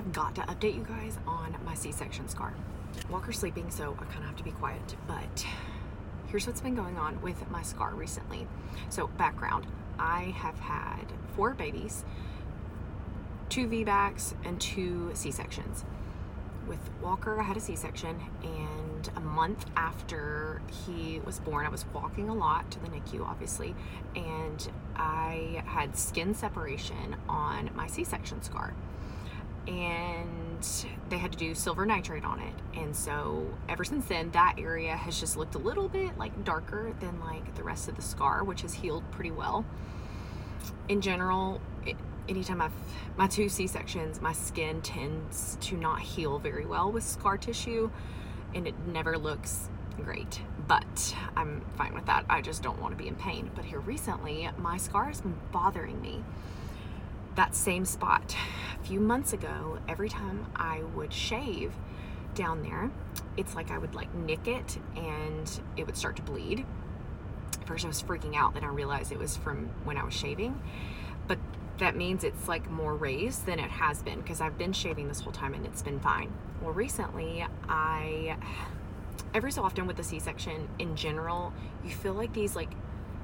I've got to update you guys on my C-section scar. Walker's sleeping, so I kind of have to be quiet, but here's what's been going on with my scar recently. So background, I have had 4 babies, 2 VBACs, and 2 C-sections. With Walker, I had a C-section, and a month after he was born, I was walking a lot to the NICU, obviously, and I had skin separation on my C-section scar. And they had to do silver nitrate on it. And so ever since then, that area has just looked a little bit like darker than like the rest of the scar, which has healed pretty well. In general, anytime my 2 C-sections, my skin tends to not heal very well with scar tissue, and it never looks great, but I'm fine with that. I just don't want to be in pain. But here recently, my scar has been bothering me. That same spot. A few months ago, every time I would shave down there, it's like I would like nick it and it would start to bleed. At first I was freaking out, then I realized it was from when I was shaving. But that means it's like more raised than it has been, because I've been shaving this whole time and it's been fine. Well, recently, every so often with the C-section in general, you feel like these like,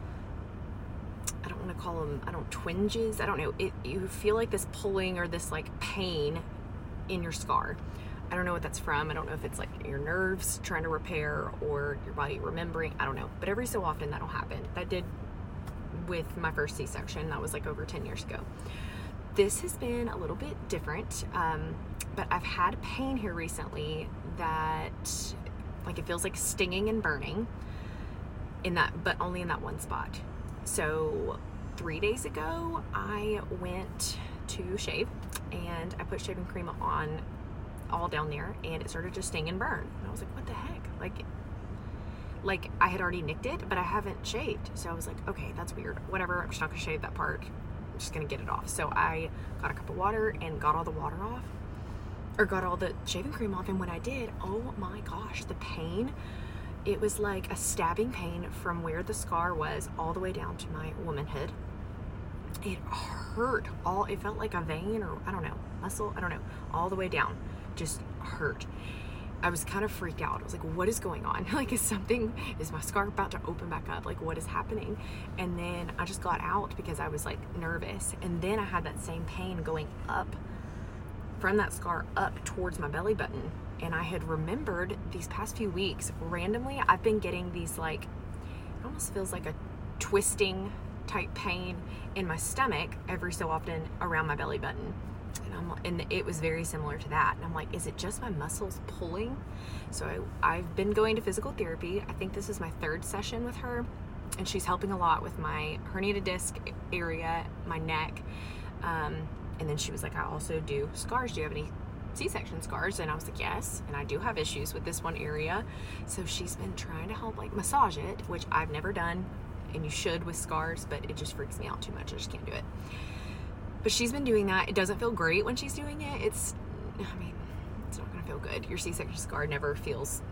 I don't want to call them, twinges. I don't know. You feel like this pulling or this like pain in your scar. I don't know what that's from. I don't know if it's like your nerves trying to repair or your body remembering. I don't know. But every so often that'll happen. That did with my first C-section. That was like over 10 years ago. This has been a little bit different. But I've had pain here recently that like it feels like stinging and burning in that, but only in that one spot. So 3 days ago, I went to shave and I put shaving cream on all down there, and it started to sting and burn. And I was like, what the heck? Like I had already nicked it, but I haven't shaved. So I was like, okay, that's weird. Whatever, I'm just not gonna shave that part. I'm just gonna get it off. So I got a cup of water and got all the water off, or got all the shaving cream off. And when I did, oh my gosh, the pain. It was like a stabbing pain from where the scar was all the way down to my womanhood. It hurt. It felt like a vein or I don't know, muscle, I don't know, all the way down. Just hurt. I was kind of freaked out. I was like, what is going on? Like, is my scar about to open back up? Like, what is happening? And then I just got out because I was like nervous. And then I had that same pain going up from that scar up towards my belly button. And I had remembered these past few weeks, randomly, I've been getting these like, it almost feels like a twisting type pain in my stomach every so often around my belly button. And it was very similar to that. And I'm like, is it just my muscles pulling? So I've been going to physical therapy. I think this is my 3rd session with her. And she's helping a lot with my herniated disc area, my neck. And then she was like, I also do scars. Do you have any C-section scars? And I was like, yes, and I do have issues with this one area. So she's been trying to help like massage it, which I've never done, and you should with scars, but it just freaks me out too much. I just can't do it. But she's been doing that. It doesn't feel great when she's doing it. It's not gonna feel good. Your C-section scar never feels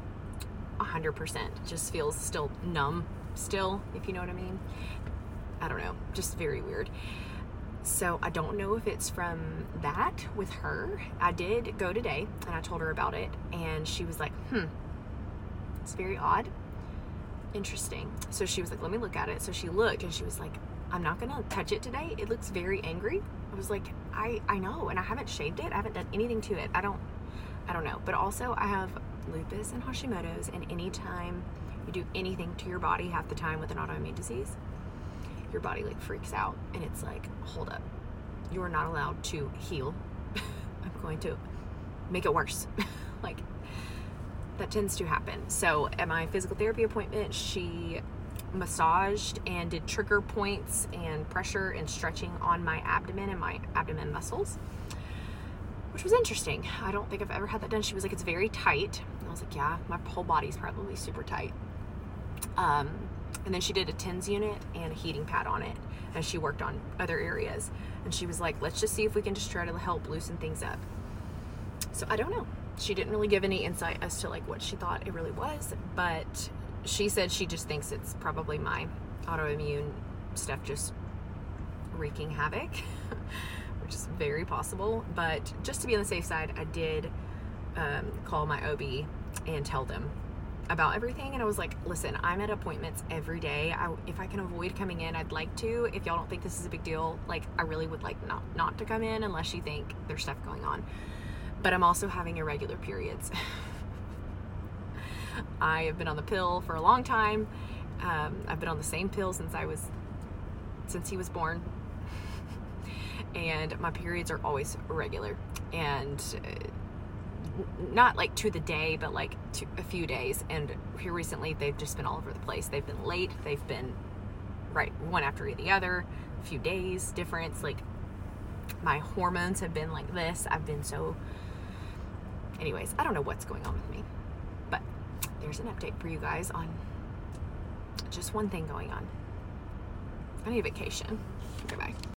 100%. It just feels still numb still, if you know what I mean. I don't know, just very weird. So I don't know if it's from that with her. I did go today and I told her about it, and she was like, it's very odd. Interesting. So she was like, let me look at it. So she looked and she was like, I'm not gonna touch it today. It looks very angry. I was like, I know, and I haven't shaved it. I haven't done anything to it. I don't know. But also I have lupus and Hashimoto's, and anytime you do anything to your body half the time with an autoimmune disease, your body like freaks out, and it's like, hold up, you are not allowed to heal. I'm going to make it worse. Like, that tends to happen. So at my physical therapy appointment, she massaged and did trigger points and pressure and stretching on my abdomen and my abdomen muscles, which was interesting. I don't think I've ever had that done. She was like, it's very tight. And I was like, yeah, my whole body's probably super tight. And then she did a TENS unit and a heating pad on it as she worked on other areas. And she was like, let's just see if we can just try to help loosen things up. So I don't know. She didn't really give any insight as to like what she thought it really was, but she said she just thinks it's probably my autoimmune stuff just wreaking havoc, which is very possible. But just to be on the safe side, I did call my OB and tell them about everything. And I was like, listen, I'm at appointments every day. If I can avoid coming in, I'd like to. If y'all don't think this is a big deal, like, I really would like not to come in unless you think there's stuff going on. But I'm also having irregular periods. I have been on the pill for a long time. I've been on the same pill since he was born. And my periods are always irregular. And not like to the day, but like to a few days. And here recently, they've just been all over the place. They've been late. They've been right one after the other, a few days difference. Like, my hormones have been like this. I've been so... Anyways, I don't know what's going on with me. But there's an update for you guys on just one thing going on. I need a vacation. Okay, bye.